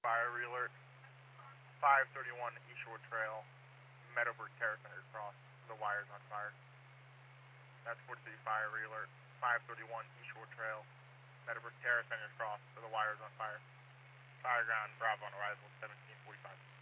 Fire alert. 531 East Shore Trail, Meadowbrook Terrace Center Cross. The wire's on fire. That's 43 Fire alert. 531 East Shore Trail, Meadowbrook Terrace Center Cross. The wire's on fire. Fire ground, Bravo on arrival, 1745.